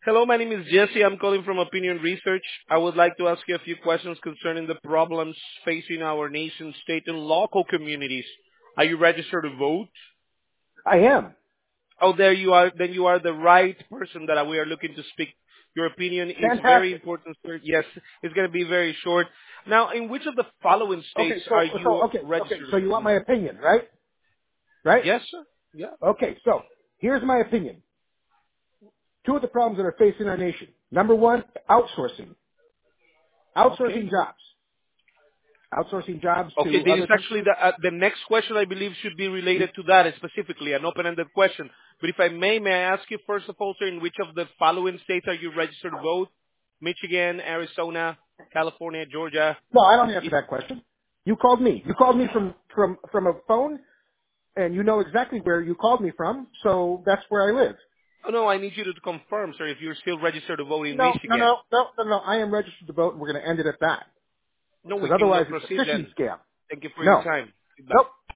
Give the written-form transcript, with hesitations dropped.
Hello, my name is Jesse. I'm calling from Opinion Research. I would like to ask you a few questions concerning the problems facing our nation, state, and local communities. Are you registered to vote? I am. Oh, there you are. Then you are the right person that we are looking to speak. Your opinion is very Fantastic. important, sir. Yes, it's going to be very short. Now, in which of the following states Okay, are so so you okay, okay. registered So to you vote? want my opinion, right? Right? Yes, sir. Yeah. Okay, so here's my opinion. Two of the problems that are facing our nation. Number one, outsourcing. Okay. Outsourcing jobs. Outsourcing jobs Okay, to this is other actually countries. the next question I believe should be related to that specifically, an open-ended question. But if I may I ask you first of all, sir, in which of the following states are you registered to vote? Michigan, Arizona, California, Georgia. No, I don't answer that question. You called me. You called me from a phone, and you know exactly where you called me from, so that's where I live. Oh no, I need you to confirm, sir, if you're still registered to vote in No, no, Michigan. no, no, no, no. I am registered to vote, and we're going to end it at that. No, we Because can otherwise, it's a proceed phishing then. scam. Thank you for your No. time. Nope. Goodbye.